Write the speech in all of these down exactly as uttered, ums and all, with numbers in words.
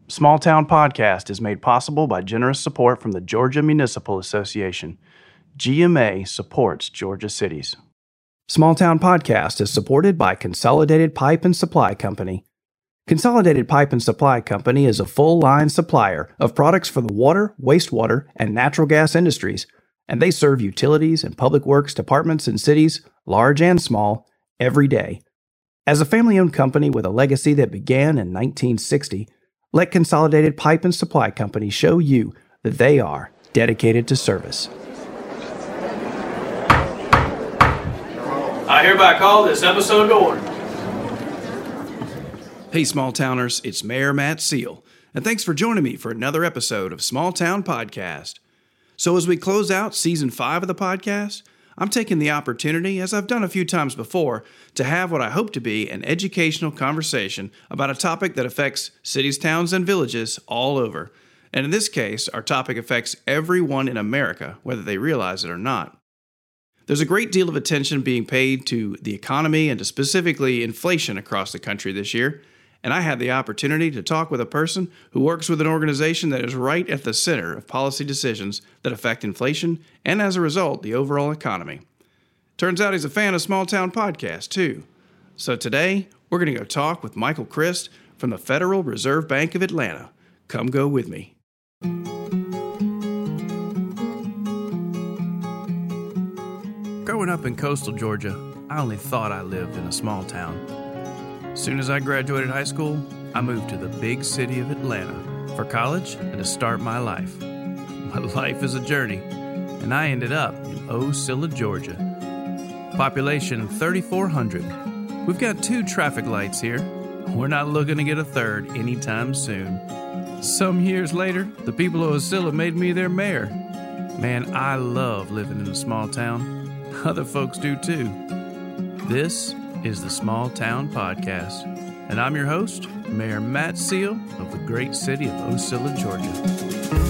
Small Town Podcast is made possible by generous support from the Georgia Municipal Association. G M A supports Georgia cities. Small Town Podcast is supported by Consolidated Pipe and Supply Company. Consolidated Pipe and Supply Company is a full-line supplier of products for the water, wastewater, and natural gas industries, and they serve utilities and public works departments in cities, large and small, every day. As a family-owned company with a legacy that began in nineteen sixty, let Consolidated Pipe and Supply Company show you that they are dedicated to service. I hereby call this episode to order. Hey, small towners, it's Mayor Matt Seal, and thanks for joining me for another episode of Small Town Podcast. So as we close out season five of the podcast, I'm taking the opportunity, as I've done a few times before, to have what I hope to be an educational conversation about a topic that affects cities, towns, and villages all over. And in this case, our topic affects everyone in America, whether they realize it or not. There's a great deal of attention being paid to the economy and to specifically inflation across the country this year. And I had the opportunity to talk with a person who works with an organization that is right at the center of policy decisions that affect inflation and, as a result, the overall economy. Turns out he's a fan of Small Town Podcast, too. So today, we're going to go talk with Michael Christ from the Federal Reserve Bank of Atlanta. Come go with me. Growing up in coastal Georgia, I only thought I lived in a small town. As soon as I graduated high school, I moved to the big city of Atlanta for college and to start my life. My life is a journey, and I ended up in Ocilla, Georgia. Population thirty-four hundred. We've got two traffic lights here. We're not looking to get a third anytime soon. Some years later, the people of Ocilla made me their mayor. Man, I love living in a small town. Other folks do too. This is the Small Town Podcast, and I'm your host, Mayor Matt Seal of the great city of Ocilla, Georgia.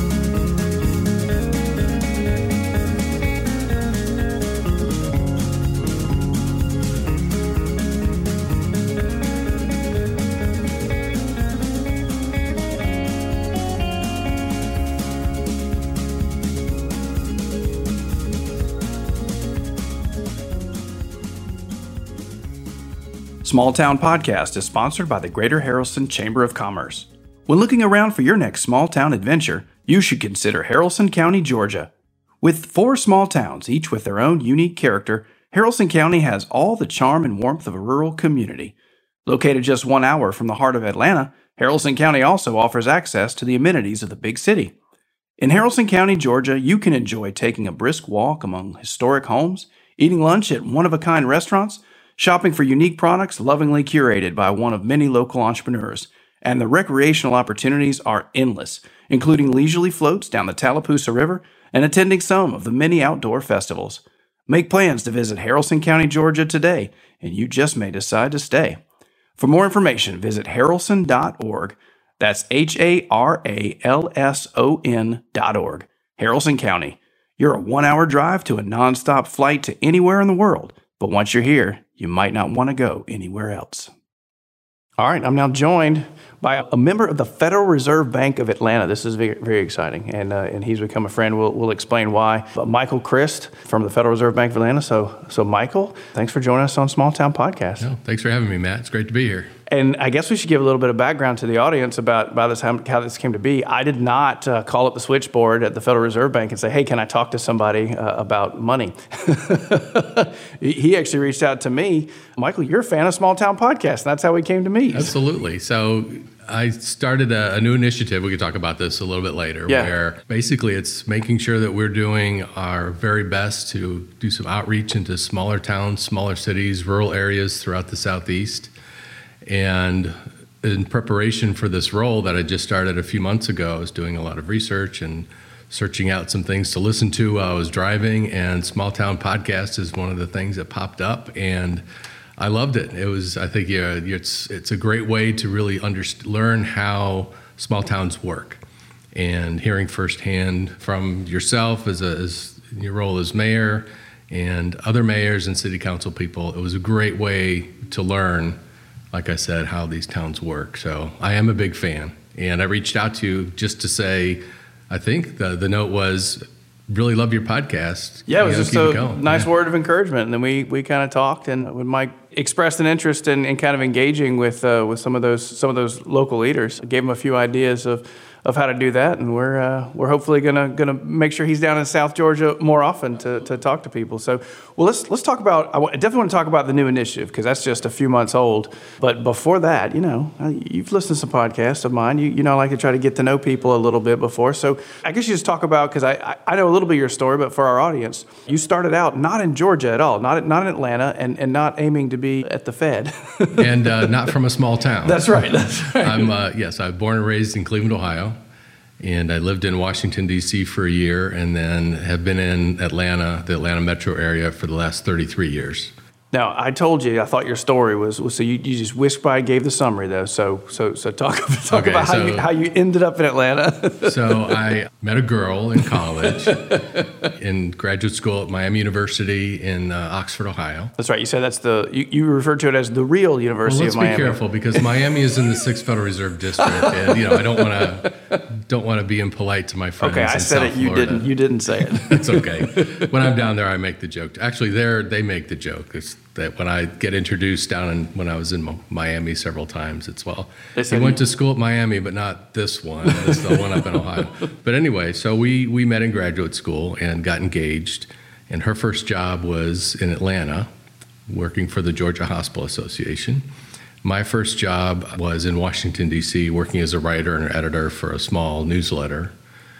Small Town Podcast is sponsored by the Greater Haralson Chamber of Commerce. When looking around for your next small town adventure, you should consider Haralson County, Georgia. With four small towns, each with their own unique character, Haralson County has all the charm and warmth of a rural community. Located just one hour from the heart of Atlanta, Haralson County also offers access to the amenities of the big city. In Haralson County, Georgia, you can enjoy taking a brisk walk among historic homes, eating lunch at one-of-a-kind restaurants, shopping for unique products lovingly curated by one of many local entrepreneurs, and the recreational opportunities are endless, including leisurely floats down the Tallapoosa River and attending some of the many outdoor festivals. Make plans to visit Haralson County, Georgia today, and you just may decide to stay. For more information, visit haralson dot org. That's H A R A L S O N dot org. Haralson County. You're a one-hour drive to a nonstop flight to anywhere in the world, but once you're here, you might not want to go anywhere else. All right, I'm now joined by a member of the Federal Reserve Bank of Atlanta. This is very, very exciting, and uh, and he's become a friend. We'll we'll explain why. But Michael Christ from the Federal Reserve Bank of Atlanta. So so Michael, thanks for joining us on Small Town Podcast. No, thanks for having me, Matt. It's great to be here. And I guess we should give a little bit of background to the audience about, about this, how, how this came to be. I did not uh, call up the switchboard at the Federal Reserve Bank and say, hey, can I talk to somebody uh, about money? He actually reached out to me. Michael, you're a fan of Small Town Podcast. And that's how we came to meet. Absolutely. So I started a, a new initiative. We could talk about this a little bit later, yeah. where basically it's making sure that we're doing our very best to do some outreach into smaller towns, smaller cities, rural areas throughout the Southeast. And in preparation for this role that I just started a few months ago, I was doing a lot of research and searching out some things to listen to while I was driving, and Small Town Podcast is one of the things that popped up, and I loved it. It was, I think, yeah, it's it's a great way to really under, learn how small towns work, and hearing firsthand from yourself as, a, as your role as mayor and other mayors and city council people, it was a great way to learn, like I said, how these towns work. So I am a big fan, And I reached out to you just to say, I think the, the note was, really love your podcast. Yeah, it was you know, just keep a it going. nice yeah. word of encouragement. And then we, we kind of talked, and when Mike expressed an interest in, in kind of engaging with uh, with some of those some of those local leaders, I gave him a few ideas of of how to do that, and we're uh, we're hopefully gonna gonna make sure he's down in South Georgia more often to, to talk to people. So, well, let's let's talk about. I definitely want to talk about the new initiative, because that's just a few months old. But before that, you know, you've listened to some podcasts of mine. You you know, I like to try to get to know people a little bit before. So, I guess you just talk about, because I I know a little bit of your story, but for our audience, you started out not in Georgia at all, not not in Atlanta, and, and not aiming to be at the Fed, and uh, not from a small town. That's right. That's right. I'm uh, yes, I was born and raised in Cleveland, Ohio. And I lived in Washington, D C for a year, and then have been in Atlanta, the Atlanta metro area, for the last thirty-three years. Now, I told you, I thought your story was, was so you, you just whisked by and gave the summary, though. So so so talk, talk okay, about how, so, you, how you ended up in Atlanta. So I met a girl in college, in graduate school at Miami University in uh, Oxford, Ohio. That's right. You said that's the, you, you referred to it as the real University well, let's of Miami. Be careful, because Miami is in the sixth Federal Reserve District, and you know I don't want to don't want to be impolite to my friends. Okay, I in said South it. You Florida. didn't. You didn't say it. It's okay. When I'm down there, I make the joke. Actually, there they make the joke. It's that when I get introduced down in, when I was in Miami several times, it's, well, he went to school at Miami, but not this one. It's the one up in Ohio. But anyway, so we, we met in graduate school and got engaged. And her first job was in Atlanta, working for the Georgia Hospital Association. My first job was in Washington, D C, working as a writer and editor for a small newsletter.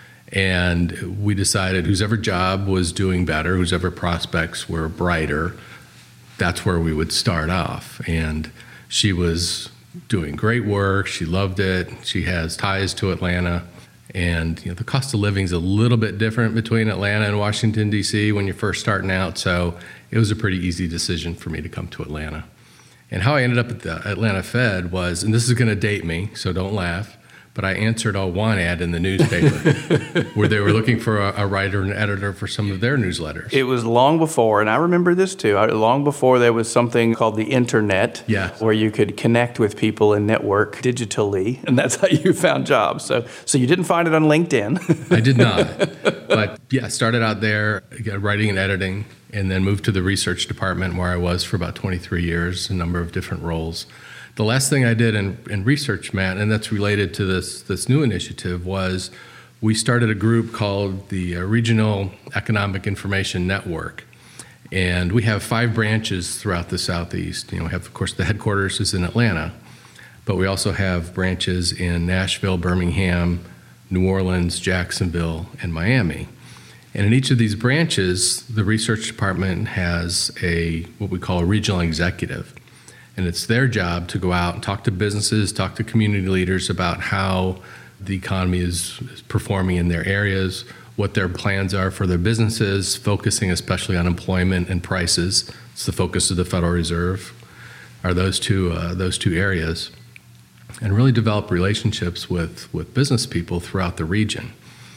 And we decided whosever job was doing better, whosever prospects were brighter, that's where we would start off. And she was doing great work. She loved it. She has ties to Atlanta. And you know, the cost of living is a little bit different between Atlanta and Washington, D C when you're first starting out. So it was a pretty easy decision for me to come to Atlanta. And how I ended up at the Atlanta Fed was, and this is going to date me, so don't laugh, but I answered a want ad in the newspaper where they were looking for a, a writer and editor for some of their newsletters. It was long before, and I remember this too, long before there was something called the internet, yeah. where you could connect with people and network digitally, and that's how you found jobs. So so you didn't find it on LinkedIn. I did not. But yeah, started out there writing and editing, and then moved to the research department where I was for about twenty-three years, a number of different roles. The last thing I did in, in research, Matt, and that's related to this, this new initiative, was we started a group called the Regional Economic Information Network. And we have five branches throughout the Southeast. You know, we have, of course, the headquarters is in Atlanta, but we also have branches in Nashville, Birmingham, New Orleans, Jacksonville, and Miami. And in each of these branches, the research department has a what we call a regional executive. And it's their job to go out and talk to businesses, talk to community leaders about how the economy is, is performing in their areas, what their plans are for their businesses, focusing especially on employment and prices. It's the focus of the Federal Reserve, are those two uh, those two areas, and really develop relationships with, with business people throughout the region.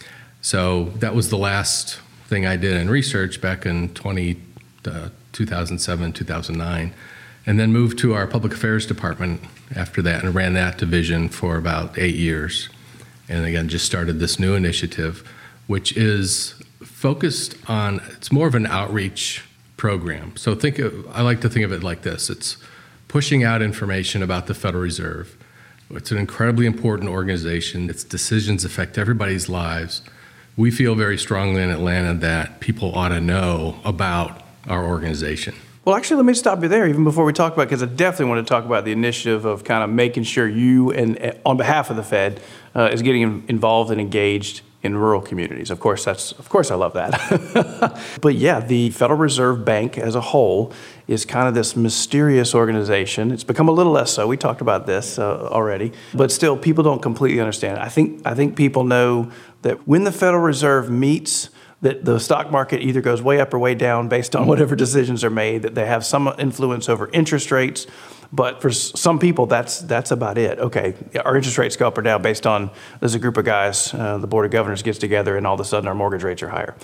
So that was the last thing I did in research back in twenty, uh, two thousand seven, two thousand nine. And then moved to our public affairs department after that and ran that division for about eight years. And again, just started this new initiative, which is focused on, it's more of an outreach program. So think of, I like to think of it like this. It's pushing out information about the Federal Reserve. It's an incredibly important organization. Its decisions affect everybody's lives. We feel very strongly in Atlanta that people ought to know about our organization. Well, actually, let me stop you there even before we talk about, because I definitely want to talk about the initiative of kind of making sure you, and on behalf of the Fed, uh, is getting involved and engaged in rural communities. Of course, that's of course I love that. But yeah, the Federal Reserve Bank as a whole is kind of this mysterious organization. It's become a little less so. We talked about this uh, already, but still, people don't completely understand. I think I think people know that when the Federal Reserve meets, that the stock market either goes way up or way down based on whatever decisions are made, that they have some influence over interest rates. But for s- some people, that's that's about it. Okay, our interest rates go up or down based on, there's a group of guys, uh, the Board of Governors gets together, and all of a sudden our mortgage rates are higher.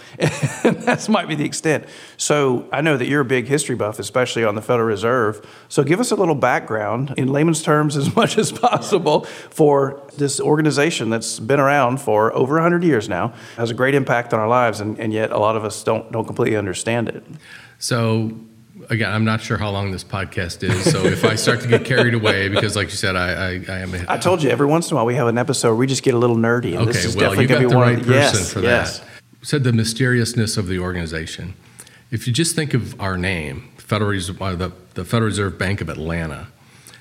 That might be the extent. So I know that you're a big history buff, especially on the Federal Reserve. So give us a little background in layman's terms as much as possible for this organization that's been around for over one hundred years now, has a great impact on our lives, and, and yet a lot of us don't don't completely understand it. So, again, I'm not sure how long this podcast is, so if I start to get carried away, because like you said, I, I, I am a... I told you, every once in a while we have an episode where we just get a little nerdy, and okay, this is well, definitely you going to got be the one right of person yes, for yes. that. You said the mysteriousness of the organization. If you just think of our name, Federal Reserve, uh, the, the Federal Reserve Bank of Atlanta,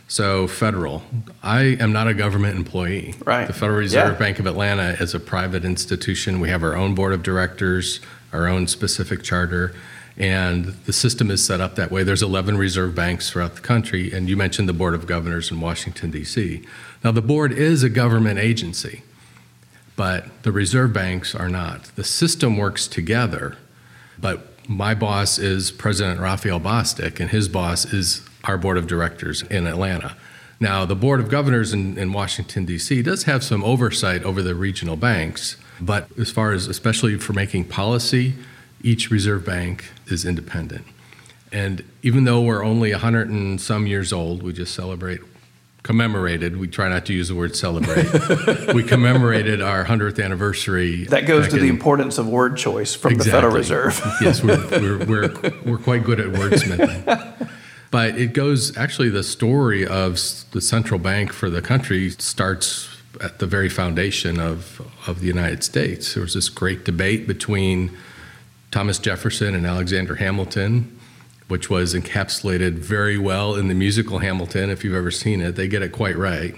so federal, I am not a government employee. Right. The Federal Reserve Yeah. Bank of Atlanta is a private institution. We have our own board of directors, our own specific charter, and the system is set up that way. There's eleven reserve banks throughout the country, and you mentioned the Board of Governors in Washington, D C. Now, the board is a government agency, but the reserve banks are not. The system works together, but my boss is President Raphael Bostic, and his boss is our board of directors in Atlanta. Now, the Board of Governors in, in Washington, D C does have some oversight over the regional banks, but as far as, especially for making policy, each reserve bank is independent. And even though we're only one hundred and some years old, we just celebrate, commemorated, we try not to use the word celebrate, we commemorated our one hundredth anniversary. That goes to in, the importance of word choice from exactly. the Federal Reserve. Yes, we're, we're, we're, we're quite good at wordsmithing. But it goes, actually, the story of the central bank for the country starts at the very foundation of, of the United States. There was this great debate between Thomas Jefferson and Alexander Hamilton, which was encapsulated very well in the musical Hamilton. If you've ever seen it, they get it quite right,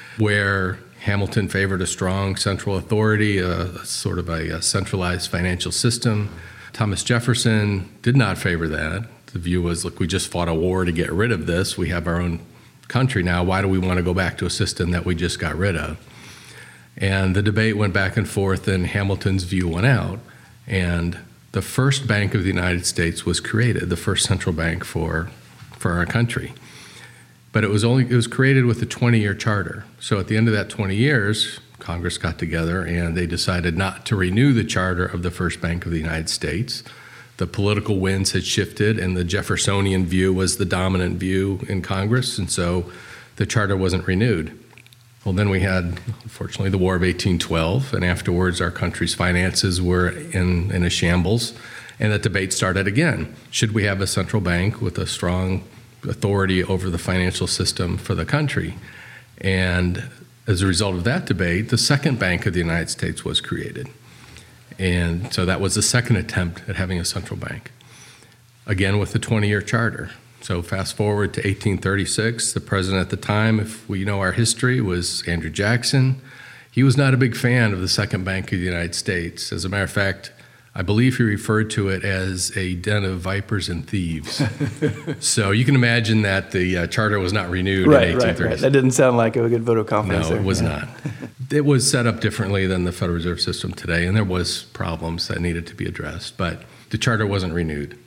where Hamilton favored a strong central authority, a, a sort of a, a centralized financial system. Thomas Jefferson did not favor that. The view was, look, we just fought a war to get rid of this. We have our own country now. Why do we want to go back to a system that we just got rid of? And the debate went back and forth, and Hamilton's view won out. And the first bank of the United States was created, the first central bank for, for our country. But it was only it was created with a twenty-year charter. So at the end of that twenty years, Congress got together and they decided not to renew the charter of the first bank of the United States. The political winds had shifted, and the Jeffersonian view was the dominant view in Congress, and so the charter wasn't renewed. Well, then we had, unfortunately, the War of eighteen twelve, and afterwards our country's finances were in, in a shambles, and the debate started again. Should we have a central bank with a strong authority over the financial system for the country? And as a result of that debate, the second bank of the United States was created. And so that was the second attempt at having a central bank, again with the twenty-year charter. So fast forward to eighteen thirty-six, the president at the time, if we know our history, was Andrew Jackson. He was not a big fan of the second bank of the United States. As a matter of fact, I believe he referred to it as a den of vipers and thieves. So you can imagine that the uh, charter was not renewed right, in eighteen thirty-six. Right, right. That didn't sound like a good vote of confidence. No, there. it was yeah. not. It was set up differently than the Federal Reserve System today, and there was problems that needed to be addressed, but the charter wasn't renewed.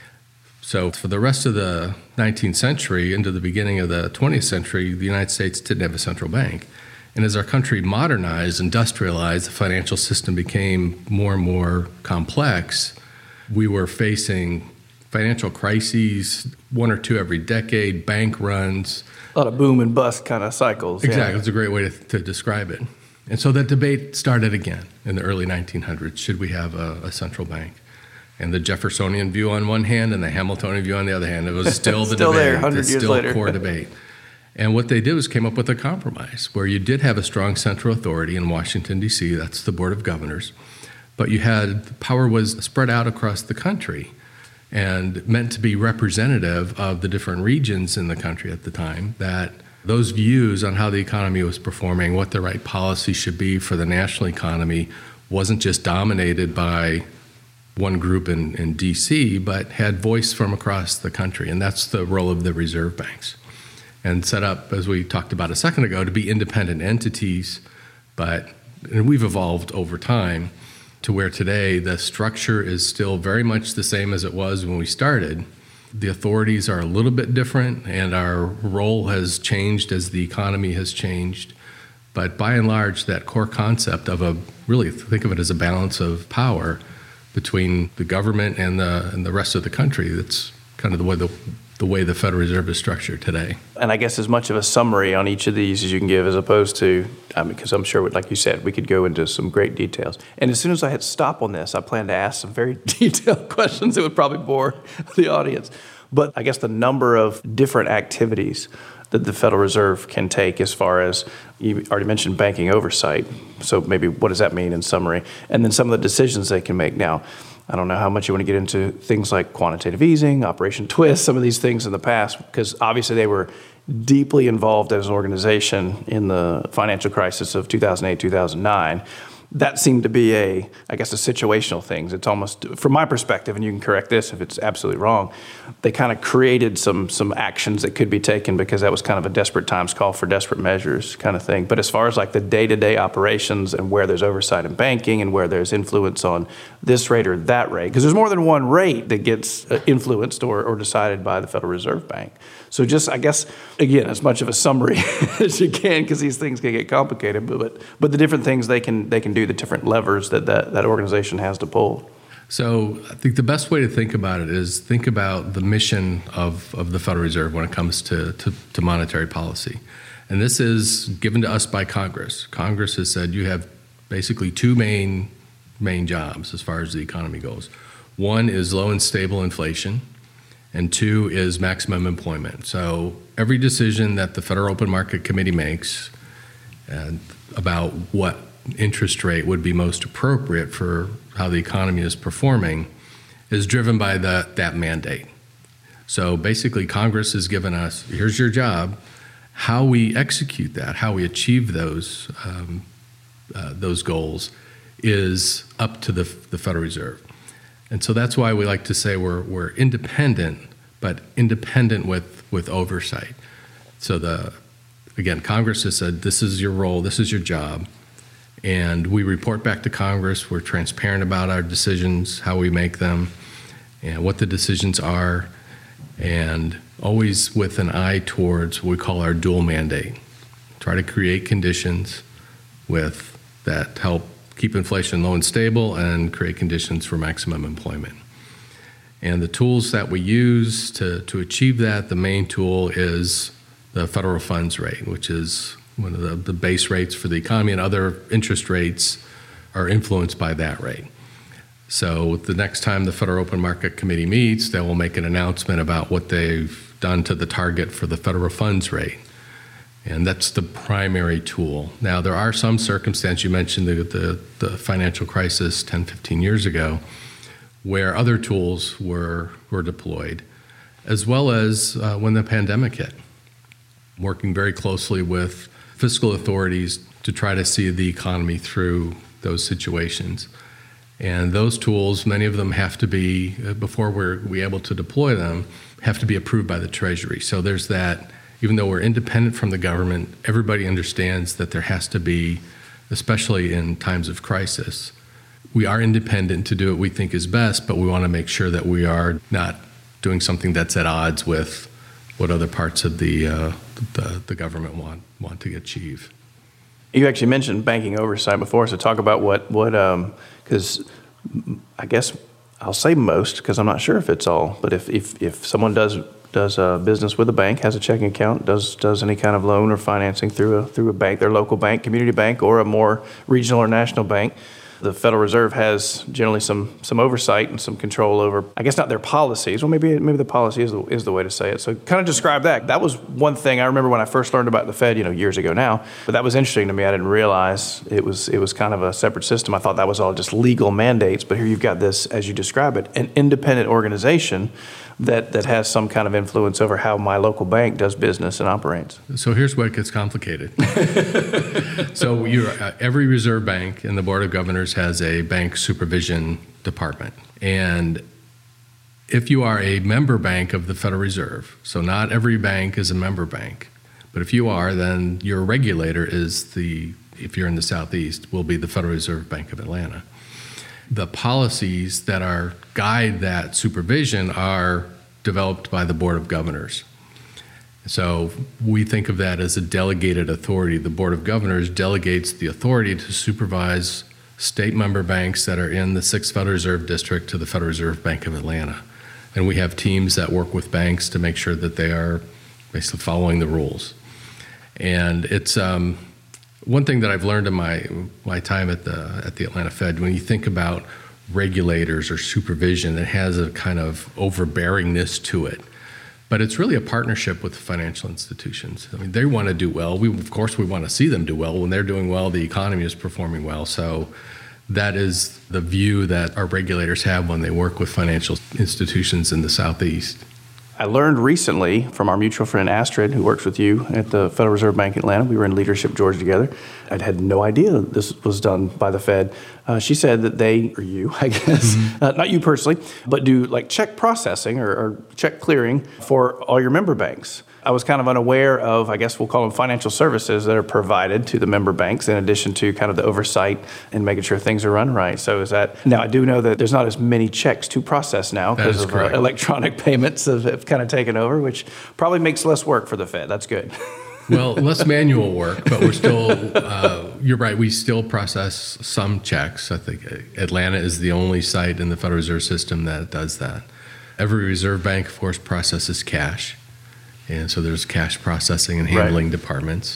So for the rest of the nineteenth century into the beginning of the twentieth century, the United States didn't have a central bank. And as our country modernized, industrialized, the financial system became more and more complex. We were facing financial crises, one or two every decade, bank runs. A lot of boom and bust kind of cycles. Exactly. Yeah. It's a great way to, to describe it. And so that debate started again in the early nineteen hundreds. Should we have a, a central bank? And the Jeffersonian view on one hand and the Hamiltonian view on the other hand. It was still the still debate. there, one hundred it's years still later. a core debate. And what they did was came up with a compromise where you did have a strong central authority in Washington, D C. That's the Board of Governors. But you had, the power was spread out across the country and meant to be representative of the different regions in the country at the time, that those views on how the economy was performing, what the right policy should be for the national economy, wasn't just dominated by one group in, in D C, but had voice from across the country. And that's the role of the reserve banks. And set up, as we talked about a second ago, to be independent entities, but and we've evolved over time to where today the structure is still very much the same as it was when we started, The authorities are a little bit different, and our role has changed as the economy has changed. But by and large, that core concept of a, really think of it as a balance of power between the government and the and the rest of the country. That's kind of the way the, the way the Federal Reserve is structured today. And I guess as much of a summary on each of these as you can give, as opposed to, um, because I'm sure, like you said, we could go into some great details. And as soon as I hit stop on this, I plan to ask some very detailed questions that would probably bore the audience. But I guess the number of different activities that the Federal Reserve can take, as far as you already mentioned banking oversight. So maybe what does that mean in summary? And then some of the decisions they can make. Now, I don't know how much you want to get into things like quantitative easing, Operation Twist, some of these things in the past, because obviously they were deeply involved as an organization in the financial crisis of two thousand eight, two thousand nine. That seemed to be a, I guess, a situational thing. It's almost, from my perspective, and you can correct this if it's absolutely wrong, they kind of created some some actions that could be taken because that was kind of a desperate times call for desperate measures kind of thing. But as far as like the day-to-day operations and where there's oversight in banking and where there's influence on this rate or that rate, because there's more than one rate that gets influenced or, or decided by the Federal Reserve Bank. So just, I guess, again, as much of a summary as you can, because these things can get complicated, but, but but the different things they can they can do, the different levers that, that that organization has to pull. So I think the best way to think about it is think about the mission of, of the Federal Reserve when it comes to, to, to monetary policy. And this is given to us by Congress. Congress has said you have basically two main main jobs as far as the economy goes. One is low and stable inflation, and two is maximum employment. So every decision that the Federal Open Market Committee makes uh, about what interest rate would be most appropriate for how the economy is performing is driven by the, that mandate. So basically Congress has given us, here's your job. How we execute that, how we achieve those um, uh, those goals is up to the, the Federal Reserve. And so that's why we like to say we're we're independent, but independent with, with oversight. So the again, Congress has said this is your role, this is your job, and we report back to Congress. We're transparent about our decisions, how we make them, and what the decisions are, and always with an eye towards what we call our dual mandate. Try to create conditions with that help keep inflation low and stable and create conditions for maximum employment. And the tools that we use to, to achieve that, the main tool is the federal funds rate, which is one of the, the base rates for the economy, and other interest rates are influenced by that rate. So the next time the Federal Open Market Committee meets, they will make an announcement about what they've done to the target for the federal funds rate. And that's the primary tool. Now, there are some circumstances, you mentioned the, the, the financial crisis ten, fifteen years ago, where other tools were, were deployed, as well as uh, when the pandemic hit, working very closely with fiscal authorities to try to see the economy through those situations. And those tools, many of them have to be, before we're we able to deploy them, have to be approved by the Treasury. So there's that. Even though we're independent from the government, everybody understands that there has to be, especially in times of crisis, we are independent to do what we think is best, but we want to make sure that we are not doing something that's at odds with what other parts of the uh, the, the government want want to achieve. You actually mentioned banking oversight before, so talk about what what because um, I guess I'll say most, because I'm not sure if it's all, but if if if someone does. does uh, business with a bank, has a checking account, does does any kind of loan or financing through a through a bank, their local bank, community bank, or a more regional or national bank, the Federal Reserve has generally some some oversight and some control over, I guess not their policies. Well, maybe maybe the policy is the, is the way to say it. So kind of describe that. That was one thing I remember when I first learned about the Fed, you know, years ago now. But that was interesting to me. I didn't realize it was it was kind of a separate system. I thought that was all just legal mandates. But here you've got this, as you describe it, an independent organization that that has some kind of influence over how my local bank does business and operates. So here's where it gets complicated. So you're, uh, every reserve bank and the Board of Governors has a bank supervision department. And if you are a member bank of the Federal Reserve, so not every bank is a member bank, but if you are, then your regulator is the, if you're in the Southeast, will be the Federal Reserve Bank of Atlanta. The policies that are guide that supervision are developed by the Board of Governors. So we think of that as a delegated authority. The Board of Governors delegates the authority to supervise state member banks that are in the sixth Federal Reserve District to the Federal Reserve Bank of Atlanta. And we have teams that work with banks to make sure that they are basically following the rules. And it's um, one thing that I've learned in my my time at the at the Atlanta Fed. When you think about regulators or supervision, it has a kind of overbearingness to it. But it's really a partnership with financial institutions. I mean, they want to do well. We, of course, we want to see them do well. When they're doing well, the economy is performing well. So that is the view that our regulators have when they work with financial institutions in the Southeast. I learned recently from our mutual friend Astrid, who works with you at the Federal Reserve Bank in Atlanta. We were in Leadership Georgia together. I had no idea this was done by the Fed. Uh, she said that they, or you, I guess, mm-hmm. uh, not you personally, but do like check processing or, or check clearing for all your member banks. I was kind of unaware of, I guess we'll call them financial services that are provided to the member banks in addition to kind of the oversight and making sure things are run right. So is that, now I do know that there's not as many checks to process now because of uh, electronic payments have, have kind of taken over, which probably makes less work for the Fed. That's good. Well, less manual work, but we're still, uh, you're right, we still process some checks. I think Atlanta is the only site in the Federal Reserve System that does that. Every reserve bank, of course, processes cash. And so there's cash processing and handling right. departments.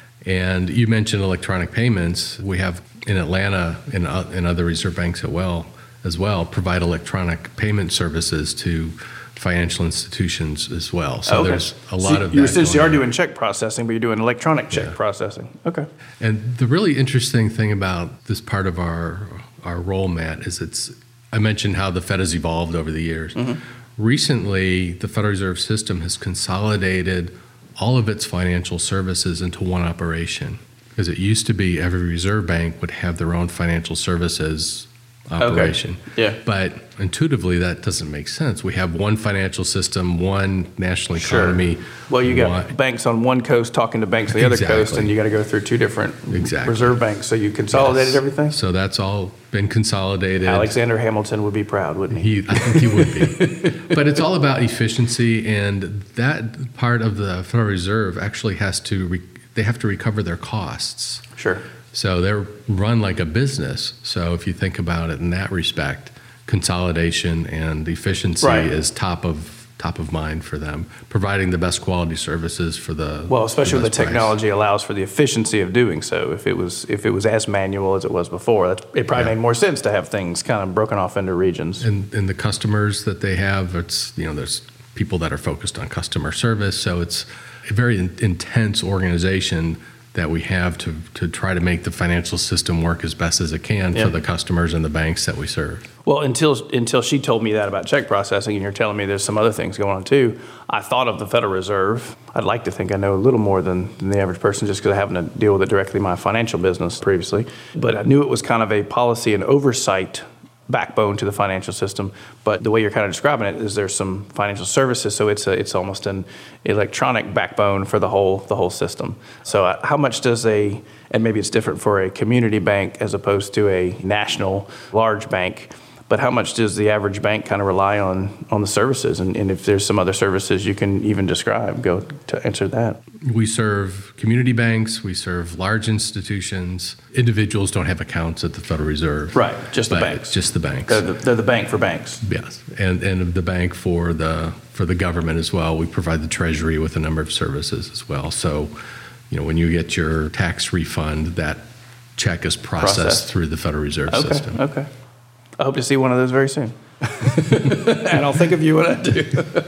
And you mentioned electronic payments. We have in Atlanta and uh, in other reserve banks as well, as well, provide electronic payment services to financial institutions as well. So okay. there's a lot so of that. You essentially are doing check processing, but you're doing electronic check yeah. processing. Okay. And the really interesting thing about this part of our our role, Matt, is it's, I mentioned how the Fed has evolved over the years. Mm-hmm. Recently, the Federal Reserve System has consolidated all of its financial services into one operation. Because it used to be every reserve bank would have their own financial services operation. Okay. Yeah. But intuitively, that doesn't make sense. We have one financial system, one national economy. Sure. Well, you got one, banks on one coast talking to banks on the exactly. other coast, and you got to go through two different exactly. reserve banks. So you consolidated yes. everything? So that's all been consolidated. Alexander Hamilton would be proud, wouldn't he? he I think he would be. But it's all about efficiency, and that part of the Federal Reserve actually has to, re- they have to recover their costs. Sure. So they're run like a business. So if you think about it in that respect, consolidation and efficiency right. is top of top of mind for them, providing the best quality services for the well, especially the when the technology price. allows for the efficiency of doing so. If it was if it was as manual as it was before, that's, it probably yeah. made more sense to have things kind of broken off into regions. And and the customers that they have, it's you know there's people that are focused on customer service, so it's a very in, intense organization that we have to to try to make the financial system work as best as it can yeah. for the customers and the banks that we serve. Well, until until she told me that about check processing, and you're telling me there's some other things going on too, I thought of the Federal Reserve. I'd like to think I know a little more than, than the average person just because I happen to deal with it directly in my financial business previously. But I knew it was kind of a policy and oversight backbone to the financial system. But the way you're kind of describing it is there's some financial services, so it's a, it's almost an electronic backbone for the whole the whole system. So uh, how much does a, and maybe it's different for a community bank as opposed to a national large bank, but how much does the average bank kind of rely on on the services? And, and if there's some other services you can even describe, go to answer that. We serve community banks, we serve large institutions. Individuals don't have accounts at the Federal Reserve. Right, just the banks. Just the banks. They're the, they're the bank for banks. Yes, and and the bank for the for the government as well. We provide the Treasury with a number of services as well. So, you know, when you get your tax refund, that check is processed, processed. through the Federal Reserve okay, System. Okay. I hope to see one of those very soon. And I'll think of you when I do.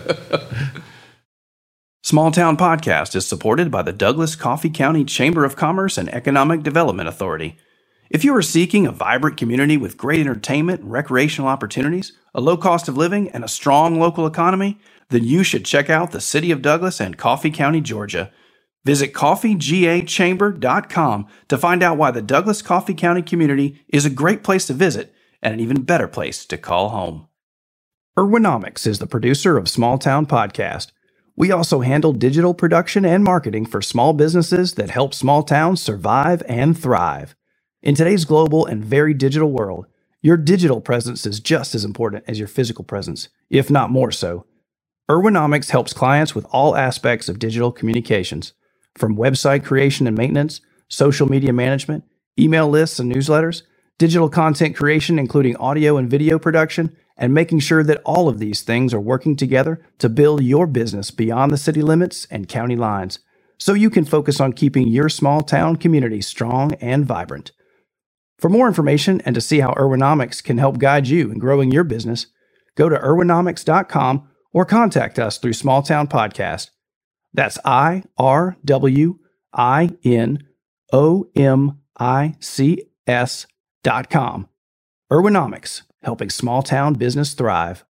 Small Town Podcast is supported by the Douglas Coffee County Chamber of Commerce and Economic Development Authority. If you are seeking a vibrant community with great entertainment and recreational opportunities, a low cost of living, and a strong local economy, then you should check out the City of Douglas and Coffee County, Georgia. Visit coffee g a chamber dot com to find out why the Douglas Coffee County community is a great place to visit and an even better place to call home. Ergonomics is the producer of Small Town Podcast. We also handle digital production and marketing for small businesses that help small towns survive and thrive. In today's global and very digital world, your digital presence is just as important as your physical presence, if not more so. Ergonomics helps clients with all aspects of digital communications, from website creation and maintenance, social media management, email lists and newsletters, digital content creation, including audio and video production, and making sure that all of these things are working together to build your business beyond the city limits and county lines, so you can focus on keeping your small town community strong and vibrant. For more information and to see how Ergonomics can help guide you in growing your business, go to ergonomics dot com or contact us through Small Town Podcast. That's I R W I N O M I C S dot com. Ergonomics, helping small town business thrive.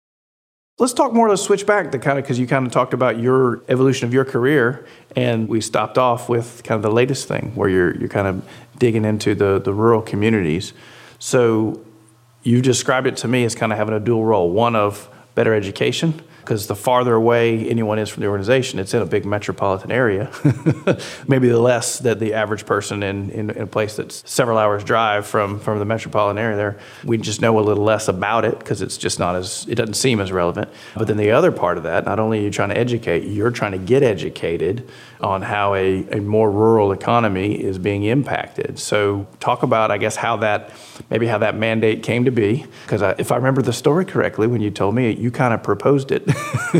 Let's talk more. Let's switch back to kind of, because you kind of talked about your evolution of your career, and we stopped off with kind of the latest thing where you're you're kind of digging into the, the rural communities. So you described it to me as kind of having a dual role, one of better education, because the farther away anyone is from the organization, it's in a big metropolitan area. Maybe the less that the average person in, in, in a place that's several hours drive from, from the metropolitan area there, we just know a little less about it because it's just not as, it doesn't seem as relevant. But then the other part of that, not only are you trying to educate, you're trying to get educated on how a, a more rural economy is being impacted. So talk about, I guess, how that, maybe how that mandate came to be. Because if I remember the story correctly, when you told me, you kind of proposed it.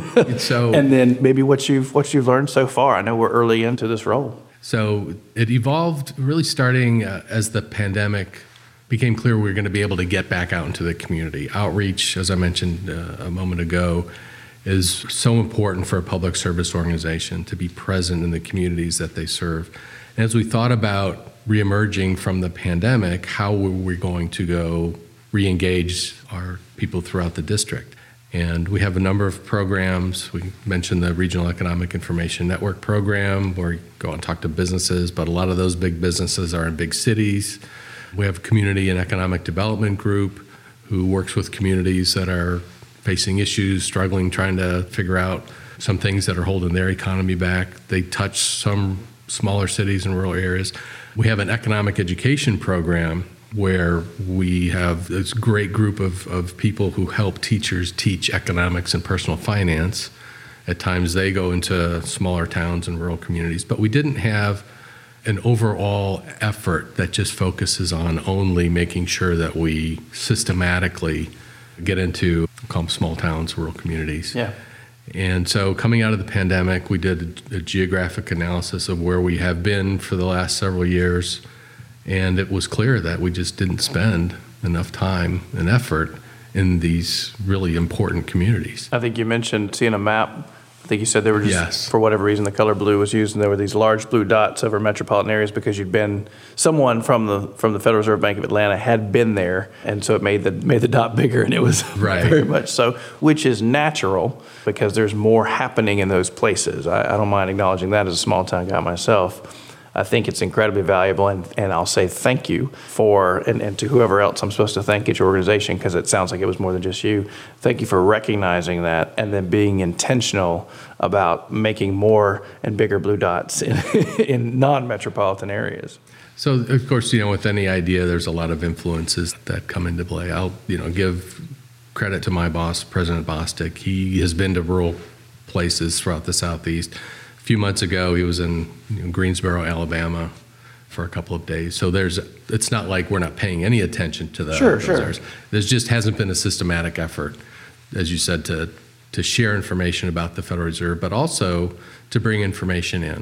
So, and then maybe what you've what you've learned so far. I know we're early into this role. So it evolved really starting uh, as the pandemic became clear we were going to be able to get back out into the community. Outreach, as I mentioned uh, a moment ago, is so important for a public service organization to be present in the communities that they serve. And as we thought about reemerging from the pandemic, how were we going to go re-engage our people throughout the district? And we have a number of programs. We mentioned the Regional Economic Information Network program, where we go and talk to businesses, but a lot of those big businesses are in big cities. We have a Community and Economic Development Group who works with communities that are facing issues, struggling, trying to figure out some things that are holding their economy back. They touch some smaller cities and rural areas. We have an economic education program where we have this great group of, of people who help teachers teach economics and personal finance. At times they go into smaller towns and rural communities, but we didn't have an overall effort that just focuses on only making sure that we systematically get into, call them small towns, rural communities. Yeah. And so coming out of the pandemic, we did a, a geographic analysis of where we have been for the last several years. And it was clear that we just didn't spend enough time and effort in these really important communities. I think you mentioned seeing a map. I think you said there were just, yes. for whatever reason, the color blue was used, and there were these large blue dots over metropolitan areas because you'd been, someone from the from the Federal Reserve Bank of Atlanta had been there, and so it made the made the dot bigger, and it was right. very much so, which is natural because there's more happening in those places. I, I don't mind acknowledging that as a small town guy myself. I think it's incredibly valuable, and, and I'll say thank you for, and, and to whoever else I'm supposed to thank at your organization, because it sounds like it was more than just you. Thank you for recognizing that and then being intentional about making more and bigger blue dots in, in non-metropolitan areas. So, of course, you know, with any idea, there's a lot of influences that come into play. I'll, you know, give credit to my boss, President Bostic. He has been to rural places throughout the Southeast. A few months ago, he was in you know, Greensboro, Alabama, for a couple of days. So there's, it's not like we're not paying any attention to the sure, sure. areas. There just hasn't been a systematic effort, as you said, to to share information about the Federal Reserve, but also to bring information in.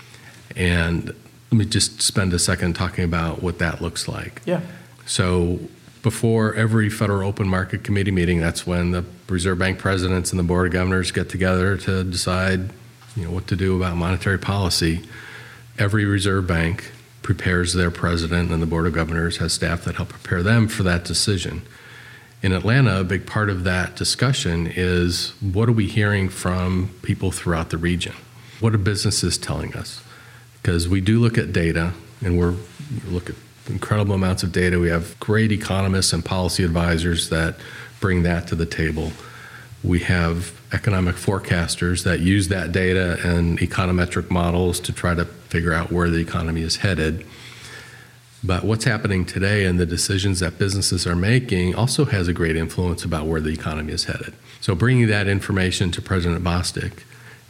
And let me just spend a second talking about what that looks like. Yeah. So before every Federal Open Market Committee meeting, that's when the Reserve Bank presidents and the Board of Governors get together to decide you know, what to do about monetary policy. Every Reserve Bank prepares their president, and the Board of Governors has staff that help prepare them for that decision. In Atlanta, a big part of that discussion is what are we hearing from people throughout the region? What are businesses telling us? Because we do look at data, and we're we look at incredible amounts of data. We have great economists and policy advisors that bring that to the table. We have economic forecasters that use that data and econometric models to try to figure out where the economy is headed. But what's happening today and the decisions that businesses are making also has a great influence about where the economy is headed. So bringing that information to President Bostic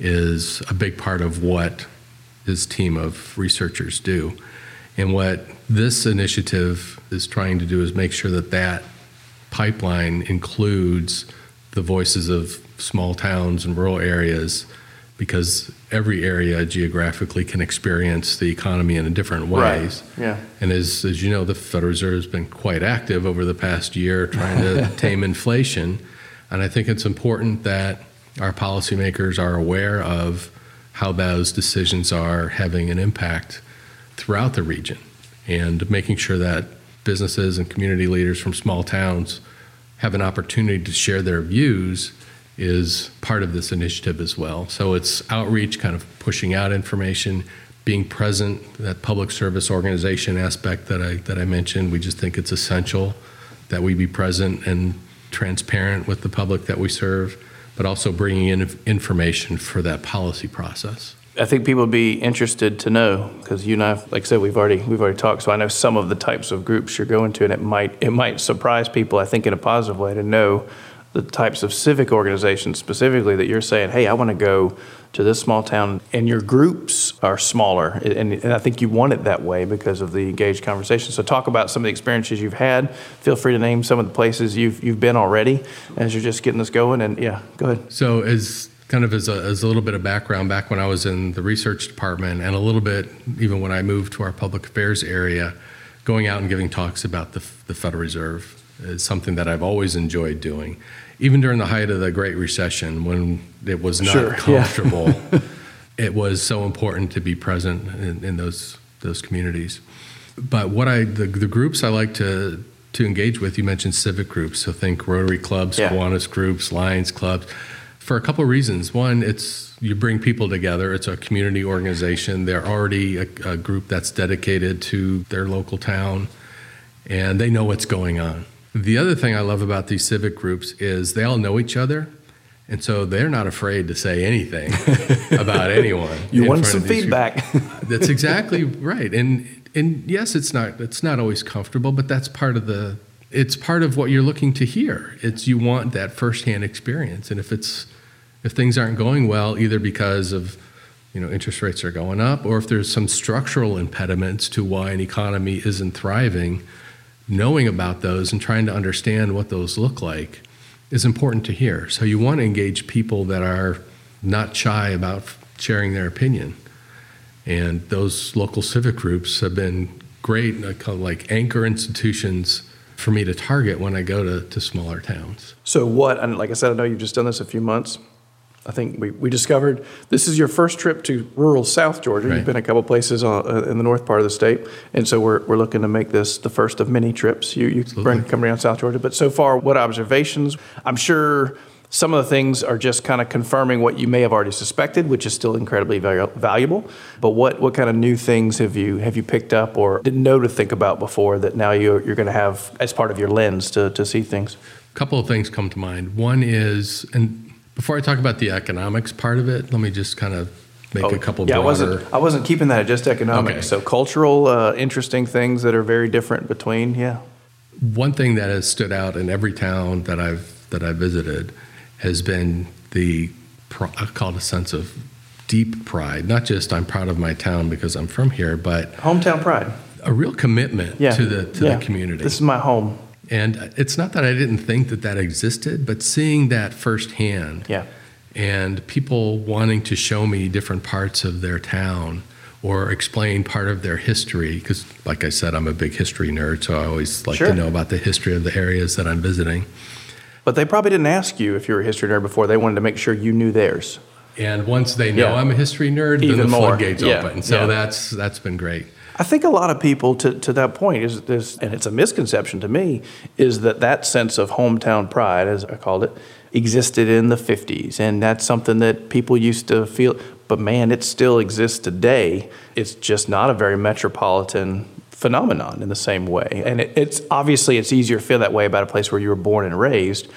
is a big part of what his team of researchers do. And what this initiative is trying to do is make sure that that pipeline includes the voices of small towns and rural areas, because every area geographically can experience the economy in different ways. Right. Yeah. And as, as you know, the Federal Reserve has been quite active over the past year trying to tame inflation. And I think it's important that our policymakers are aware of how those decisions are having an impact throughout the region, and making sure that businesses and community leaders from small towns have an opportunity to share their views is part of this initiative as well. So it's outreach, kind of pushing out information, being present, that public service organization aspect that I that I mentioned. We just think it's essential that we be present and transparent with the public that we serve, but also bringing in information for that policy process. I think people would be interested to know, because you and I, like I said, we've already we've already talked, so I know some of the types of groups you're going to, and it might it might surprise people, I think, in a positive way, to know the types of civic organizations specifically that you're saying, hey, I want to go to this small town, and your groups are smaller, and, and I think you want it that way because of the engaged conversation. So talk about some of the experiences you've had. Feel free to name some of the places you've you've been already as you're just getting this going, and yeah, go ahead. So as kind of as a, as a little bit of background, back when I was in the research department, and a little bit even when I moved to our public affairs area, going out and giving talks about the, the Federal Reserve is something that I've always enjoyed doing. Even during the height of the Great Recession, when it was not sure, comfortable, yeah. it was so important to be present in, in those those communities. But what I the, the groups I like to to engage with, you mentioned civic groups, so think Rotary clubs, yeah. Kiwanis groups, Lions clubs, for a couple of reasons. One, it's you bring people together. It's a community organization. They're already a, a group that's dedicated to their local town, and they know what's going on. The other thing I love about these civic groups is they all know each other, and so they're not afraid to say anything about anyone. You want some feedback. That's exactly right. And and yes, it's not it's not always comfortable, but that's part of the it's part of what you're looking to hear. It's you want that firsthand experience. And if it's if things aren't going well, either because of you know interest rates are going up, or if there's some structural impediments to why an economy isn't thriving, knowing about those and trying to understand what those look like is important to hear. So you want to engage people that are not shy about sharing their opinion. And those local civic groups have been great, like anchor institutions for me to target when I go to, to smaller towns. So what, and like I said, I know you've just done this a few months. I think we, we discovered this is your first trip to rural South Georgia. Right. You've been a couple places uh, in the north part of the state, and so we're we're looking to make this the first of many trips. You you bring come around South Georgia, but so far, what observations? I'm sure some of the things are just kind of confirming what you may have already suspected, which is still incredibly val- valuable. But what what kind of new things have you have you picked up or didn't know to think about before that now you're you're going to have as part of your lens to to see things? A couple of things come to mind. One is, and before I talk about the economics part of it, let me just kind of make oh, a couple yeah, broader. I wasn't, I wasn't keeping that at just economics. Okay. So cultural, uh, interesting things that are very different between, yeah. One thing that has stood out in every town that I've that I've visited has been the, I call it a sense of deep pride. Not just I'm proud of my town because I'm from here, but hometown pride. A real commitment yeah. to the to yeah. the community. This is my home. And it's not that I didn't think that that existed, but seeing that firsthand, yeah. and people wanting to show me different parts of their town or explain part of their history, because like I said, I'm a big history nerd, so I always like sure. to know about the history of the areas that I'm visiting. But they probably didn't ask you if you were a history nerd before. They wanted to make sure you knew theirs. And once they know yeah. I'm a history nerd, Even then the more. floodgates yeah. open. So yeah. that's that's been great. I think a lot of people, to, to that point, is this, and it's a misconception to me, is that that sense of hometown pride, as I called it, existed in the fifties. And that's something that people used to feel, but man, it still exists today. It's just not a very metropolitan phenomenon in the same way. And it, it's obviously it's easier to feel that way about a place where you were born and raised.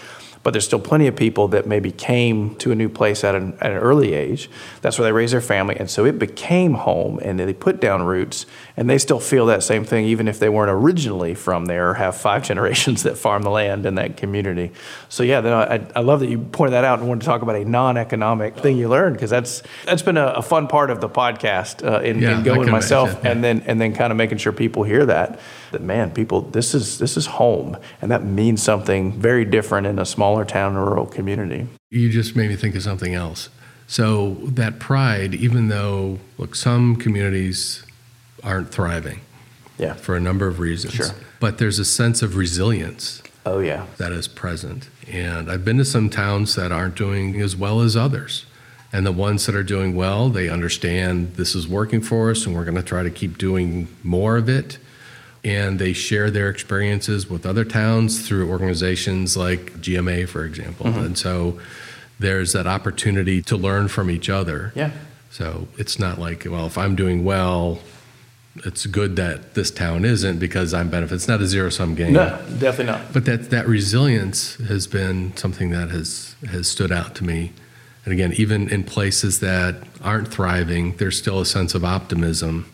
but there's still plenty of people that maybe came to a new place at an, at an early age. That's where they raised their family, and so it became home, and they put down roots, and they still feel that same thing, even if they weren't originally from there or have five generations that farm the land in that community. So yeah, then I, I love that you pointed that out and wanted to talk about a non-economic thing you learned, because that's that's been a, a fun part of the podcast uh, in, yeah, in going myself, imagine, yeah. and then and then kind of making sure people hear that that man, people, this is this is home, and that means something very different in a smaller town or rural community. You just made me think of something else. So that pride, even though look, some communities aren't thriving, yeah, for a number of reasons, sure, but there's a sense of resilience. Oh yeah, that is present. And I've been to some towns that aren't doing as well as others. And the ones that are doing well, they understand this is working for us and we're going to try to keep doing more of it. And they share their experiences with other towns through organizations like G M A, for example. Mm-hmm. And so there's that opportunity to learn from each other. Yeah. So it's not like, well, if I'm doing well, it's good that this town isn't because I'm benefiting. It's not a zero-sum game. No, definitely not. But that that resilience has been something that has, has stood out to me. And again, even in places that aren't thriving, there's still a sense of optimism.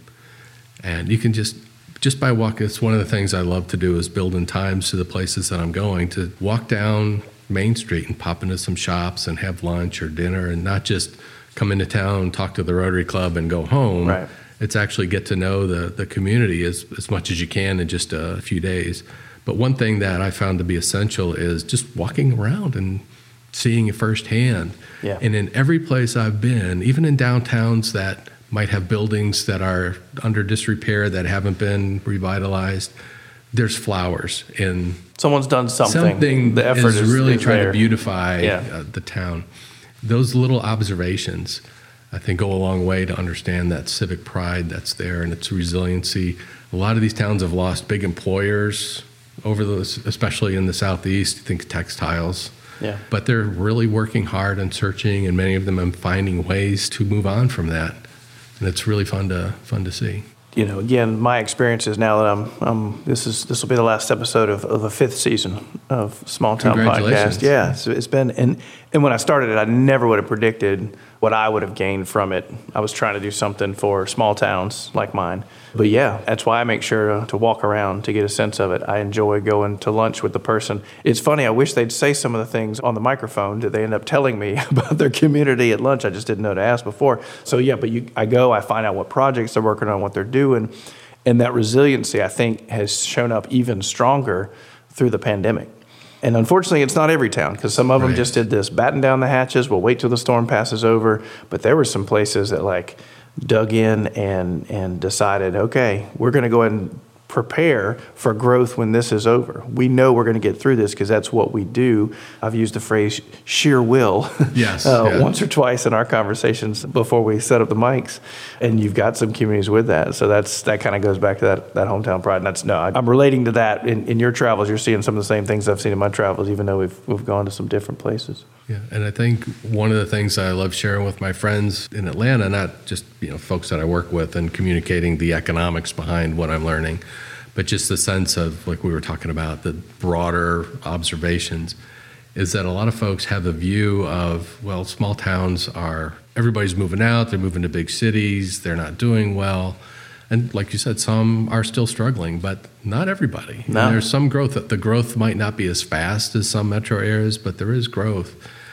And you can just, just by walking, it's one of the things I love to do is build in times to the places that I'm going, to walk down Main Street and pop into some shops and have lunch or dinner, and not just come into town, talk to the Rotary Club and go home. Right. It's actually get to know the, the community as, as much as you can in just a few days. But one thing that I found to be essential is just walking around and seeing it firsthand. Yeah. And in every place I've been, even in downtowns that might have buildings that are under disrepair, that haven't been revitalized, there's flowers. And someone's done something. Something the effort is, is really is trying there. to beautify yeah. uh, the town. Those little observations, I think, go a long way to understand that civic pride that's there and its resiliency. A lot of these towns have lost big employers over those, especially in the Southeast. I think textiles. Yeah. But they're really working hard and searching, and many of them are finding ways to move on from that. And it's really fun to fun to see. You know, again, my experience is now that I'm, I'm this is this will be the last episode of, of a fifth season of Small Town Podcast. Yeah, so it's been, and and when I started it, I never would have predicted what I would have gained from it. I was trying to do something for small towns like mine. But yeah, that's why I make sure to, to walk around to get a sense of it. I enjoy going to lunch with the person. It's funny, I wish they'd say some of the things on the microphone that they end up telling me about their community at lunch. I just didn't know to ask before. So yeah, but you, I go, I find out what projects they're working on, what they're doing. And that resiliency, I think, has shown up even stronger through the pandemic. And unfortunately, it's not every town, because some of them Right. just did this, batten down the hatches, we'll wait till the storm passes over. But there were some places that like dug in and and decided, okay, we're going to go ahead and prepare for growth when this is over. We know we're going to get through this because that's what we do. I've used the phrase sheer will Yes, uh, yeah. once or twice in our conversations before we set up the mics, and you've got some communities with that. So that's that kind of goes back to that that hometown pride. And that's no, I'm relating to that in, in your travels. You're seeing some of the same things I've seen in my travels, even though we've we've gone to some different places. Yeah, and I think one of the things I love sharing with my friends in Atlanta, not just you know folks that I work with, and communicating the economics behind what I'm learning, but just the sense of, like we were talking about, the broader observations, is that a lot of folks have the view of, well, small towns are, everybody's moving out, they're moving to big cities, they're not doing well. And like you said, some are still struggling, but not everybody. No. And there's some growth. The growth might not be as fast as some metro areas, but there is growth.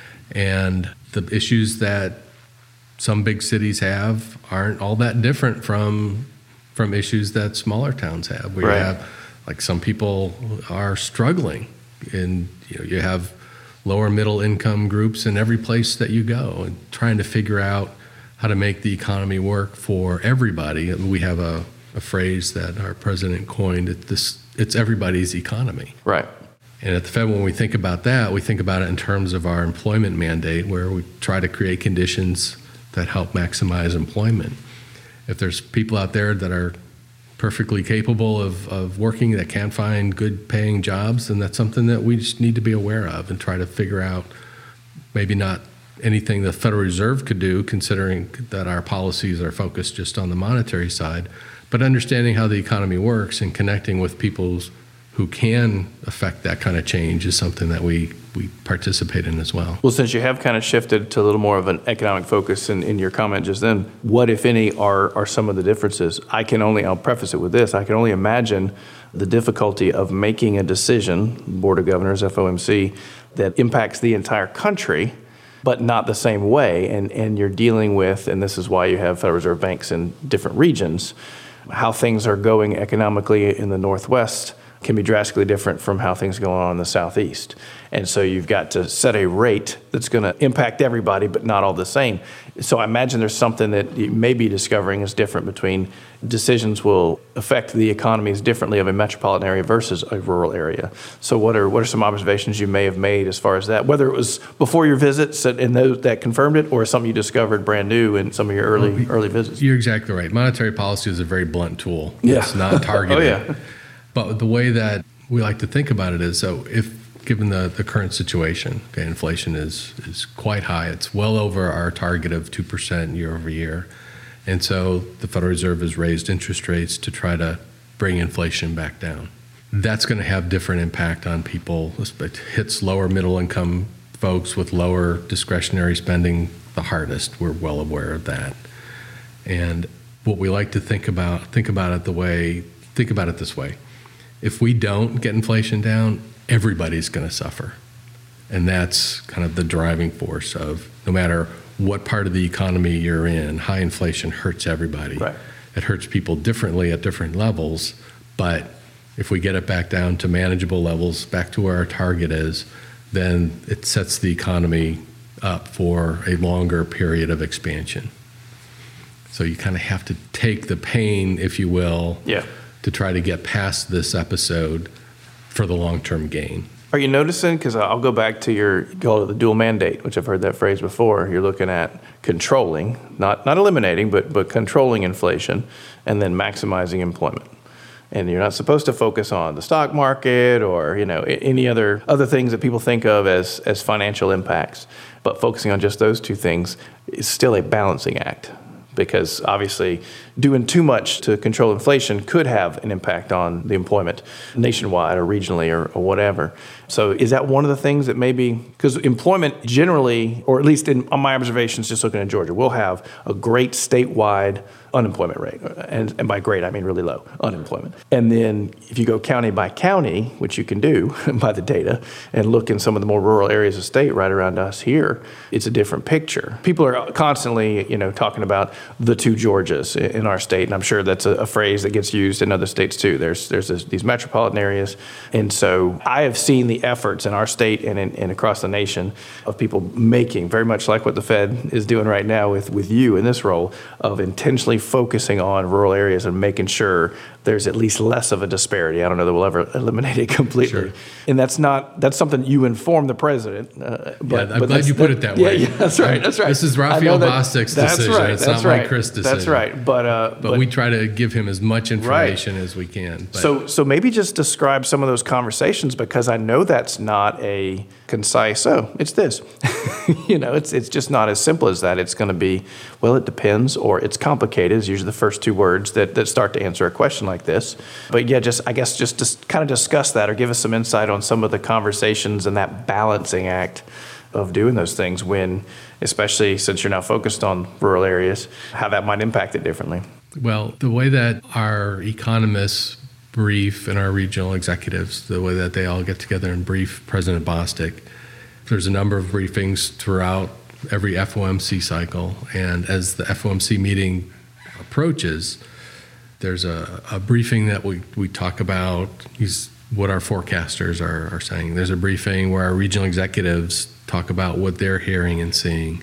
And the issues that some big cities have aren't all that different from from issues that smaller towns have. We Right. have, like, some people are struggling, and you know, you have lower middle income groups in every place that you go, and trying to figure out how to make the economy work for everybody. We have a, a phrase that our president coined, it, this, it's everybody's economy. Right. And at the Fed, when we think about that, we think about it in terms of our employment mandate, where we try to create conditions that help maximize employment. If there's people out there that are perfectly capable of, of working, that can't find good paying jobs, then that's something that we just need to be aware of and try to figure out, maybe not anything the Federal Reserve could do, considering that our policies are focused just on the monetary side, but understanding how the economy works and connecting with people's who can affect that kind of change is something that we, we participate in as well. Well, since you have kind of shifted to a little more of an economic focus in, in your comment just then, what, if any, are, are some of the differences? I can only, I'll preface it with this, I can only imagine the difficulty of making a decision, Board of Governors, F O M C, that impacts the entire country, but not the same way. And, and you're dealing with, and this is why you have Federal Reserve banks in different regions, how things are going economically in the Northwest can be drastically different from how things go on in the Southeast. And so you've got to set a rate that's going to impact everybody, but not all the same. So I imagine there's something that you may be discovering is different between decisions will affect the economies differently of a metropolitan area versus a rural area. So what are what are some observations you may have made as far as that, whether it was before your visits and those that confirmed it, or something you discovered brand new in some of your early well, early visits? You're exactly right. Monetary policy is a very blunt tool. Yeah. It's not targeted. Oh, yeah. But the way that we like to think about it is, so if given the, the current situation, okay, inflation is, is quite high. It's well over our target of two percent year over year. And so the Federal Reserve has raised interest rates to try to bring inflation back down. That's going to have different impact on people. It hits lower middle income folks with lower discretionary spending the hardest. We're well aware of that. And what we like to think about, think about it the way, think about it this way. If we don't get inflation down, everybody's going to suffer. And that's kind of the driving force of no matter what part of the economy you're in, high inflation hurts everybody. Right. It hurts people differently at different levels, but if we get it back down to manageable levels, back to where our target is, then it sets the economy up for a longer period of expansion. So you kind of have to take the pain, if you will, yeah. to try to get past this episode for the long-term gain. Are you noticing, because I'll go back to your call it the dual mandate, which I've heard that phrase before. You're looking at controlling, not not eliminating, but but controlling inflation, and then maximizing employment. And you're not supposed to focus on the stock market or you know any other other things that people think of as as financial impacts. But focusing on just those two things is still a balancing act. Because obviously doing too much to control inflation could have an impact on the employment nationwide or regionally or, or whatever. So is that one of the things that maybe, because employment generally, or at least in on my observations just looking at Georgia, we'll have a great statewide unemployment rate. And, and by great, I mean really low unemployment. And then if you go county by county, which you can do by the data, and look in some of the more rural areas of state right around us here, it's a different picture. People are constantly, you know, talking about the two Georgias in our state, and I'm sure that's a, a phrase that gets used in other states too. There's there's this, these metropolitan areas, and so I have seen the efforts in our state and, in, and across the nation of people making, very much like what the Fed is doing right now with, with you in this role, of intentionally focusing on rural areas and making sure there's at least less of a disparity. I don't know that we'll ever eliminate it completely. Sure. And that's not that's something you inform the president. Uh, but, yeah, I'm but glad you put it that way. Yeah, yeah, that's right. That's right. This is Raphael Bostic's decision. Right, it's that's not right. my Chris decision. That's right. But uh, but, but we try to give him as much information right. as we can. But. So so maybe just describe some of those conversations, because I know that's not a concise, oh, it's this. you know, it's it's just not as simple as that. It's going to be, well, it depends, or it's complicated is usually the first two words that, that start to answer a question like this. But yeah, just I guess just to kind of discuss that or give us some insight on some of the conversations and that balancing act of doing those things when, especially since you're now focused on rural areas, how that might impact it differently. Well, the way that our economists brief and our regional executives, the way that they all get together and brief President Bostic, there's a number of briefings throughout every F O M C cycle. And as the F O M C meeting approaches, there's a, a briefing that we, we talk about is what our forecasters are, are saying. There's a briefing where our regional executives talk about what they're hearing and seeing.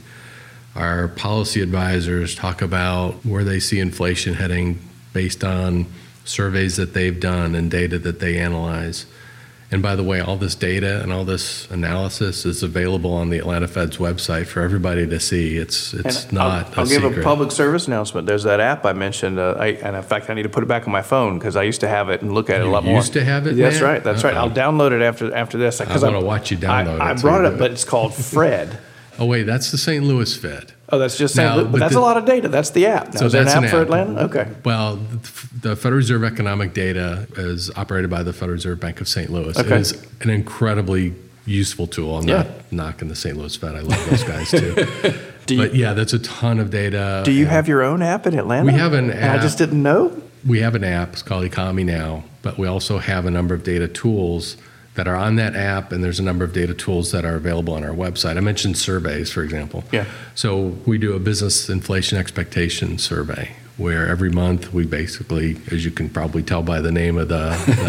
Our policy advisors talk about where they see inflation heading based on surveys that they've done and data that they analyze. And by the way, all this data and all this analysis is available on the Atlanta Fed's website for everybody to see. It's it's and not I'll, a I'll secret. give a public service announcement. There's that app I mentioned, uh, I, and in fact, I need to put it back on my phone because I used to have it and look at it you a lot more. Used to have it? That's man? right. That's Uh-oh. right. I'll download it after after this. I want to watch you download I, it. I brought it up, but it's called Fred. Oh, wait, that's the Saint Louis Fed. Oh, that's just Saint Now, Louis, but but that's the- a lot of data. That's the app. Now, So is there an that's app an for app. Atlanta? Okay. Well, the the Federal Reserve Economic Data is operated by the Federal Reserve Bank of Saint Louis. Okay. It is an incredibly useful tool. I'm Yeah. not knocking the Saint Louis Fed. I love those guys too. Do you, But yeah, that's a ton of data. do you and have your own app in Atlanta? We have an And I app. just didn't know? We have an app. It's called Economy Now, but we also have a number of data tools that are on that app, and there's a number of data tools that are available on our website. I mentioned surveys, for example. Yeah. So we do a business inflation expectation survey where every month we basically, as you can probably tell by the name of the,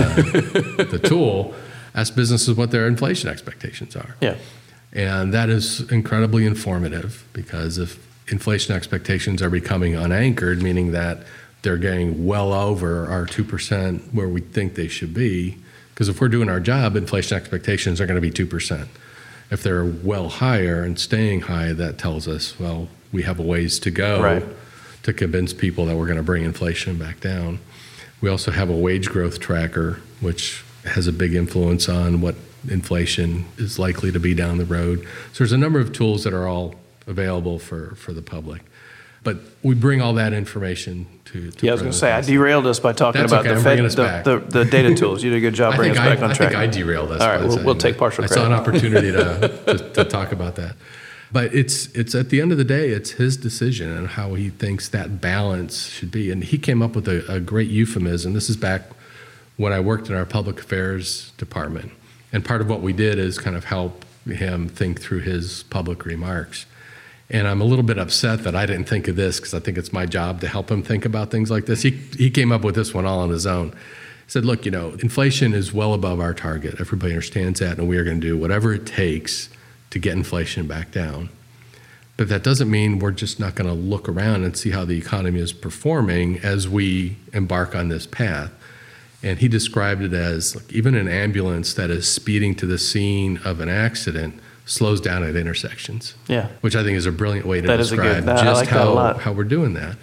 the, the tool, ask businesses what their inflation expectations are. Yeah. And that is incredibly informative because if inflation expectations are becoming unanchored, meaning that they're getting well over our two percent where we think they should be, because if we're doing our job, inflation expectations are going to be two percent. If they're well higher and staying high, that tells us, well, we have a ways to go Right. to convince people that we're going to bring inflation back down. We also have a wage growth tracker, which has a big influence on what inflation is likely to be down the road. So there's a number of tools that are all available for, for the public. But we bring all that information to, to Yeah, I was going to say, I President derailed us by talking That's about okay, the, I'm Fed, bringing us the, back. the, the data tools. You did a good job I bringing think us back I, on I track. think I derailed us. All right, by we'll, saying we'll take that. partial I credit. saw an opportunity to, to, to talk about that. But it's it's at the end of the day, it's his decision and how he thinks that balance should be. And he came up with a, a great euphemism. This is back when I worked in our public affairs department. And part of what we did is kind of help him think through his public remarks. And I'm a little bit upset that I didn't think of this because I think it's my job to help him think about things like this. He, he came up with this one all on his own. He said, look, you know, inflation is well above our target. Everybody understands that, and we are going to do whatever it takes to get inflation back down. But that doesn't mean we're just not going to look around and see how the economy is performing as we embark on this path. And he described it as like, even an ambulance that is speeding to the scene of an accident slows down at intersections. Yeah. Which I think is a brilliant way to That is a describe good- that- I just like that a how, lot. how we're doing that.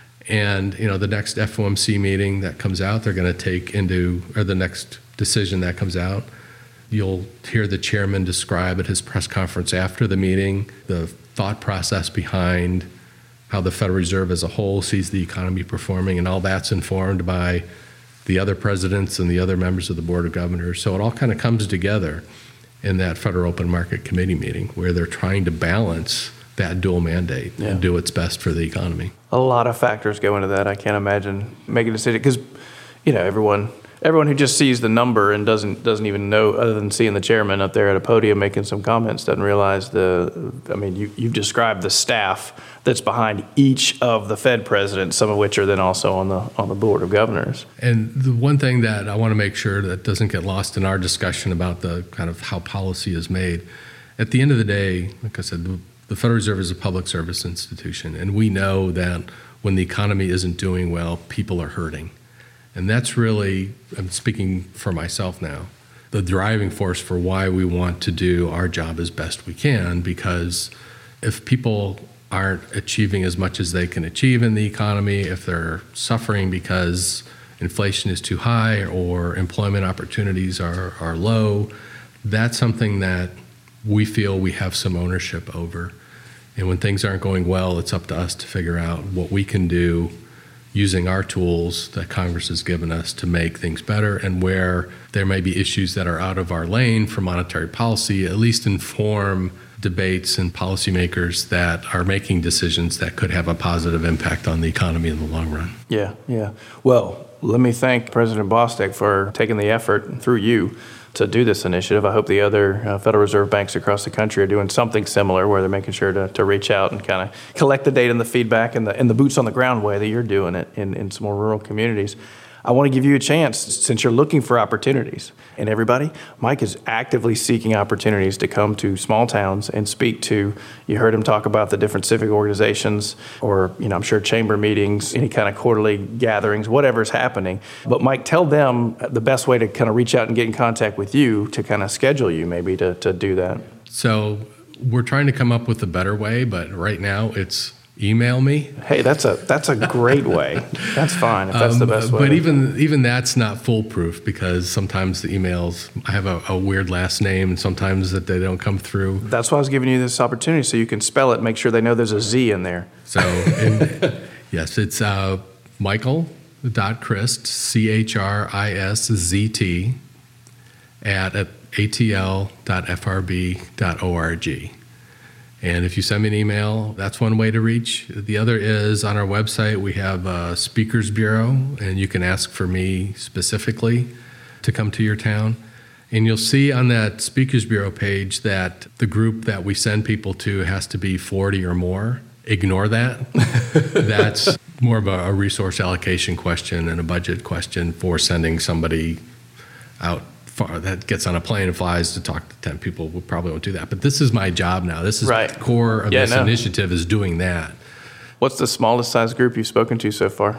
And you know, the next F O M C meeting that comes out, they're going to take into, or the next decision that comes out, you'll hear the chairman describe at his press conference after the meeting the thought process behind how the Federal Reserve as a whole sees the economy performing, and all that's informed by the other presidents and the other members of the Board of Governors. So it all kind of comes together in that Federal Open Market Committee meeting where they're trying to balance that dual mandate Yeah. and do what's best for the economy. A lot of factors go into that. I can't imagine making a decision because, you know, everyone everyone who just sees the number and doesn't doesn't even know, other than seeing the chairman up there at a podium making some comments, doesn't realize the. I mean, you you've described the staff that's behind each of the Fed presidents, some of which are then also on the on the Board of Governors. And the one thing that I want to make sure that doesn't get lost in our discussion about the kind of how policy is made, at the end of the day, like I said, the, the Federal Reserve is a public service institution, and we know that when the economy isn't doing well, people are hurting. And that's really, I'm speaking for myself now, the driving force for why we want to do our job as best we can, because if people aren't achieving as much as they can achieve in the economy, if they're suffering because inflation is too high or employment opportunities are, are low, that's something that we feel we have some ownership over. And when things aren't going well, it's up to us to figure out what we can do using our tools that Congress has given us to make things better, and where there may be issues that are out of our lane for monetary policy, at least inform debates and policymakers that are making decisions that could have a positive impact on the economy in the long run. Yeah, yeah. Well, let me thank President Bostic for taking the effort through you to do this initiative. I hope the other uh, Federal Reserve banks across the country are doing something similar, where they're making sure to, to reach out and kind of collect the data and the feedback and the, and the boots on the ground way that you're doing it in, in some more rural communities. I want to give you a chance, since you're looking for opportunities. And everybody, Mike is actively seeking opportunities to come to small towns and speak to, you heard him talk about the different civic organizations, or, you know, I'm sure chamber meetings, any kind of quarterly gatherings, whatever's happening. But Mike, tell them the best way to kind of reach out and get in contact with you to kind of schedule you maybe to, to do that. So we're trying to come up with a better way, but right now it's email me. Hey, that's a that's a great way. That's fine if that's um, the best way. But even even that's not foolproof, because sometimes the emails, I have a, a weird last name, and sometimes that they don't come through. That's why I was giving you this opportunity, so you can spell it and make sure they know there's a Z in there. So, and, yes, it's uh, Michael dot Christ, C H R I S Z T, at A T L dot F R B dot org. And if you send me an email, that's one way to reach. The other is on our website, we have a speakers bureau, and you can ask for me specifically to come to your town. And you'll see on that speakers bureau page that the group that we send people to has to be forty or more. Ignore that. That's more of a, a resource allocation question and a budget question for sending somebody out far that gets on a plane and flies to talk to ten people. We probably won't do that. But this is my job now. This is right. the core of yeah, this no. initiative, is doing that. What's the smallest size group you've spoken to so far?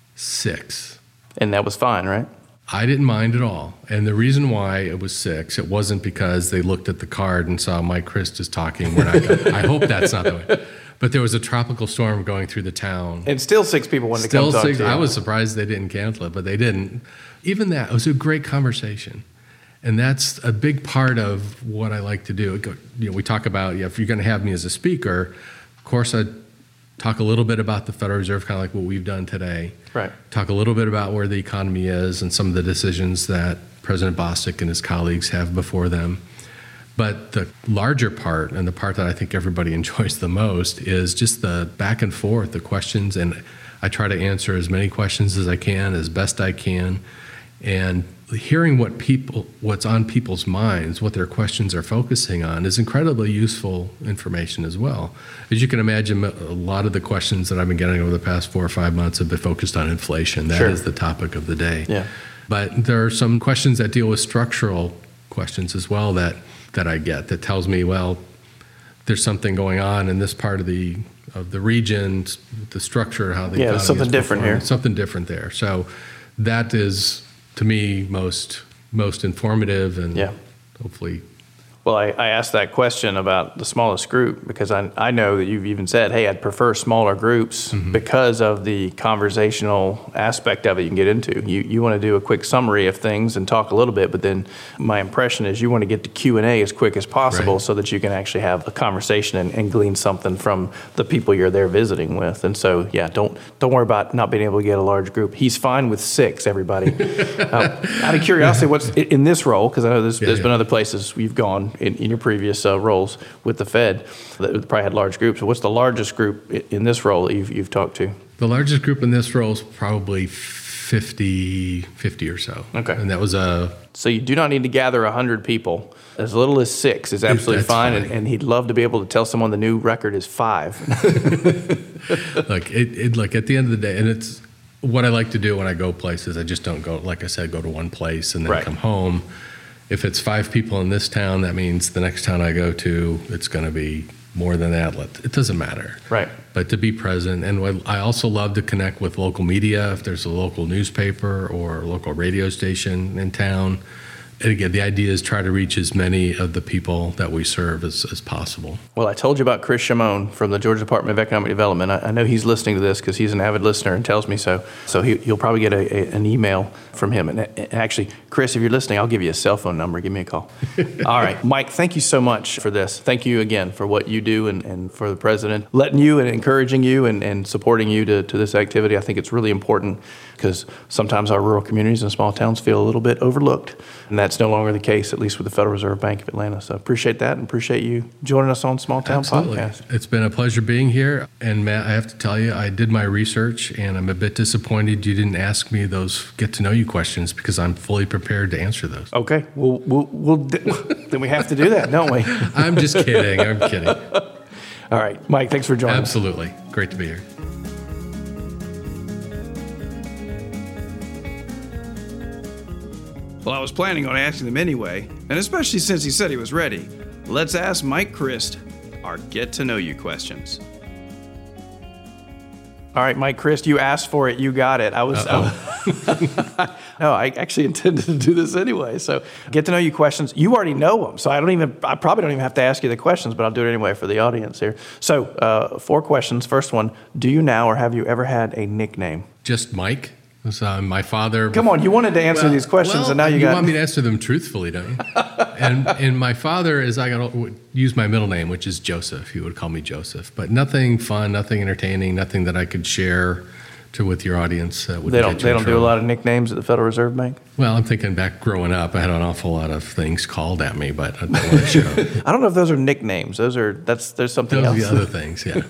Six. And that was fine, right? I didn't mind at all. And the reason why it was six, it wasn't because they looked at the card and saw Mike Christ is talking. We're not gonna, I hope that's not the way. But there was a tropical storm going through the town. And still six people wanted still to come talk six, to you. I was surprised they didn't cancel it, but they didn't. Even that, it was a great conversation. And that's a big part of what I like to do. You know, we talk about, yeah, if you're going to have me as a speaker, of course I talk a little bit about the Federal Reserve, kind of like what we've done today. Right. Talk a little bit about where the economy is and some of the decisions that President Bostic and his colleagues have before them. But the larger part, and the part that I think everybody enjoys the most, is just the back and forth, the questions. And I try to answer as many questions as I can, as best I can. And hearing what people, what's on people's minds, what their questions are focusing on, is incredibly useful information as well. As you can imagine, a lot of the questions that I've been getting over the past four or five months have been focused on inflation. That sure. is the topic of the day. Yeah. But there are some questions that deal with structural questions as well that, that I get that tells me, well, there's something going on in this part of the of the region, the structure, how the yeah, economy something is different performing. here. Something different there. So that is, to me, most most informative and yeah. hopefully. Well, I, I asked that question about the smallest group because I, I know that you've even said, hey, I'd prefer smaller groups mm-hmm. because of the conversational aspect of it you can get into. You you want to do a quick summary of things and talk a little bit, but then my impression is you want to get to Q and A as quick as possible right. so that you can actually have a conversation and, and glean something from the people you're there visiting with. And so, yeah, don't don't worry about not being able to get a large group. He's fine with six, everybody. uh, out of curiosity, what's in this role, because I know there's, yeah, there's yeah. been other places you've gone In, in your previous uh, roles with the Fed that probably had large groups. What's the largest group in this role that you've, you've talked to? The largest group in this role is probably fifty, fifty or so. Okay. And that was a... So you do not need to gather one hundred people. As little as six is absolutely fine, fine. And, and he'd love to be able to tell someone the new record is five. Look, it, it, look, at the end of the day, and it's what I like to do when I go places, I just don't go, like I said, go to one place and then right. come home. If it's five people in this town, that means the next town I go to, it's going to be more than that. It doesn't matter. Right. But to be present. And what I also love to connect with local media, if there's a local newspaper or a local radio station in town. And again, the idea is try to reach as many of the people that we serve as, as possible. Well, I told you about Chris Shimon from the Georgia Department of Economic Development. I, I know he's listening to this because he's an avid listener and tells me so. So he, you'll probably get a, a, an email from him. And, and actually, Chris, if you're listening, I'll give you a cell phone number. Give me a call. All right. Mike, thank you so much for this. Thank you again for what you do and, and for the president letting you and encouraging you and, and supporting you to, to this activity. I think it's really important because sometimes our rural communities and small towns feel a little bit overlooked. And that's no longer the case, at least with the Federal Reserve Bank of Atlanta. So appreciate that and appreciate you joining us on Small Town Absolutely. Podcast. It's been a pleasure being here. And Matt, I have to tell you, I did my research and I'm a bit disappointed you didn't ask me those get to know you questions because I'm fully prepared to answer those. Okay. Well, we'll, we'll then we have to do that, don't we? I'm just kidding. I'm kidding. All right. Mike, thanks for joining Absolutely. us. Absolutely. Great to be here. Well, I was planning on asking them anyway, and especially since he said he was ready. Let's ask Mike Christ our get-to-know-you questions. All right, Mike Christ, you asked for it. You got it. I was... No, I actually intended to do this anyway. So get to know you questions. You already know them, so I don't even. I probably don't even have to ask you the questions, but I'll do it anyway for the audience here. So uh, four questions. First one: do you now or have you ever had a nickname? Just Mike. So uh, my father. Come on, you wanted to answer well, these questions, well, and now you, you got. You want me to answer them truthfully, don't you? and and my father is I got to use my middle name, which is Joseph. He would call me Joseph, but nothing fun, nothing entertaining, nothing that I could share to with your audience. Uh, would they don't. get you They in don't do trouble. a lot of nicknames at the Federal Reserve Bank. Well, I'm thinking back growing up, I had an awful lot of things called at me, but I don't want to show. I don't know if those are nicknames. Those are that's there's something Those else. are the other things, yeah.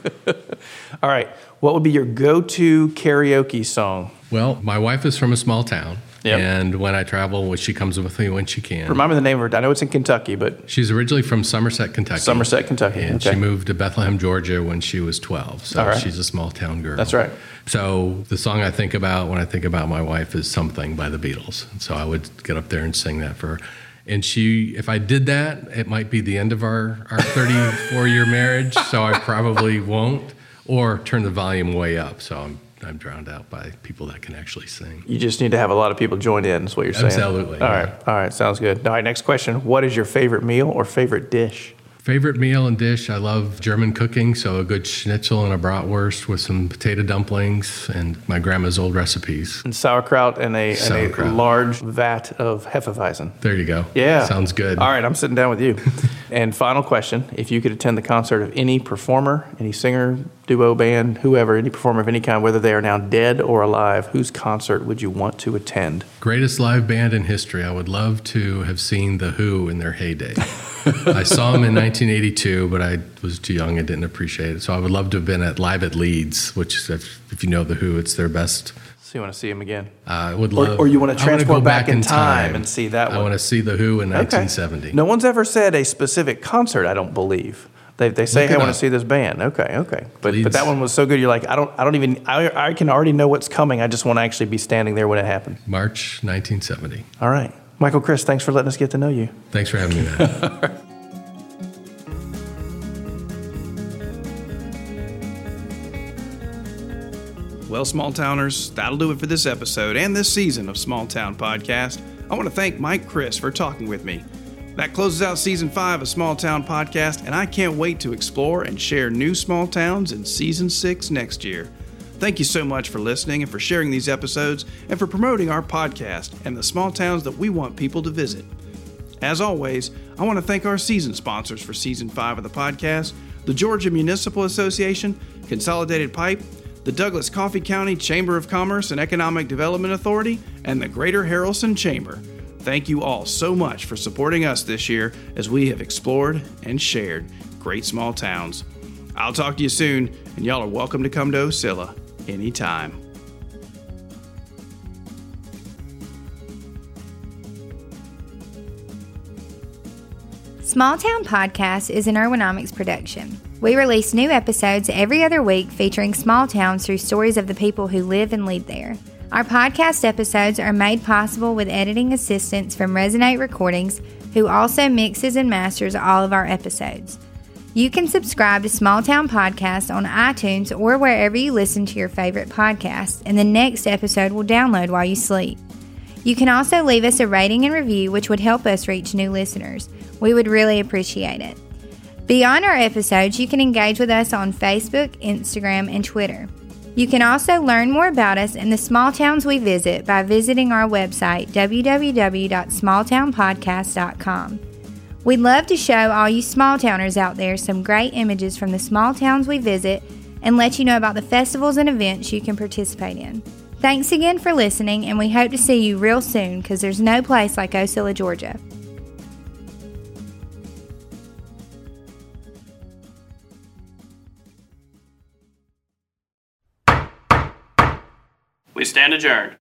All right. What would be your go-to karaoke song? Well, my wife is from a small town, Yep. and when I travel, well, she comes with me when she can. Remind me the name of her. I know it's in Kentucky, but She's originally from Somerset, Kentucky. Somerset, Kentucky. And Okay. she moved to Bethlehem, Georgia when she was twelve. So All right. she's a small town girl. That's right. So the song I think about when I think about my wife is Something by the Beatles. And so I would get up there and sing that for her. And she, if I did that, it might be the end of our, our thirty-four year marriage. So I probably won't, or turn the volume way up. So I'm, I'm drowned out by people that can actually sing. You just need to have a lot of people join in, is what you're saying. Absolutely, All yeah. right. All right. Sounds good. All right. Next question. What is your favorite meal or favorite dish? Favorite meal and dish, I love German cooking, so a good schnitzel and a bratwurst with some potato dumplings and my grandma's old recipes. And sauerkraut and a, and a Sauerkraut. large vat of Hefeweizen. There you go. Yeah. Sounds good. All right, I'm sitting down with you. And final question. If you could attend the concert of any performer, any singer, duo, band, whoever, any performer of any kind, whether they are now dead or alive, whose concert would you want to attend? Greatest live band in history. I would love to have seen The Who in their heyday. I saw them in nineteen eighty-two, but I was too young and didn't appreciate it. So I would love to have been at Live at Leeds, which, if, if you know The Who, it's their best. So you want to see him again? Uh, I would Or- love. or you want to I wanna transport go back in time and see that I one. want to see The Who in Okay. nineteen seventy. No one's ever said a specific concert, I don't believe. They, they say, Look hey, I it want to up. see this band. Okay, okay. But Leeds. but that one was so good, you're like, I don't I don't even, I, I can already know what's coming. I just want to actually be standing there when it happened. March nineteen seventy. All right. Michael, Chris, thanks for letting us get to know you. Thanks for having me, man. Well, small towners, that'll do it for this episode and this season of Small Town Podcast. I want to thank Mike Chris for talking with me. That closes out season five of Small Town Podcast, and I can't wait to explore and share new small towns in season six next year. Thank you so much for listening and for sharing these episodes and for promoting our podcast and the small towns that we want people to visit. As always, I want to thank our season sponsors for season five of the podcast: the Georgia Municipal Association, Consolidated Pipe, the Douglas Coffee County Chamber of Commerce and Economic Development Authority, and the Greater Haralson Chamber. Thank you all so much for supporting us this year as we have explored and shared great small towns. I'll talk to you soon, and y'all are welcome to come to Ocilla anytime. Small Town Podcast is an Ergonomics production. We release new episodes every other week featuring small towns through stories of the people who live and lead there. Our podcast episodes are made possible with editing assistance from Resonate Recordings, who also mixes and masters all of our episodes. You can subscribe to Small Town Podcast on iTunes or wherever you listen to your favorite podcasts, and the next episode will download while you sleep. You can also leave us a rating and review, which would help us reach new listeners. We would really appreciate it. Beyond our episodes, you can engage with us on Facebook, Instagram, and Twitter. You can also learn more about us and the small towns we visit by visiting our website, w w w dot small town podcast dot com. We'd love to show all you small towners out there some great images from the small towns we visit and let you know about the festivals and events you can participate in. Thanks again for listening, and we hope to see you real soon because there's no place like Ocilla, Georgia. We stand adjourned.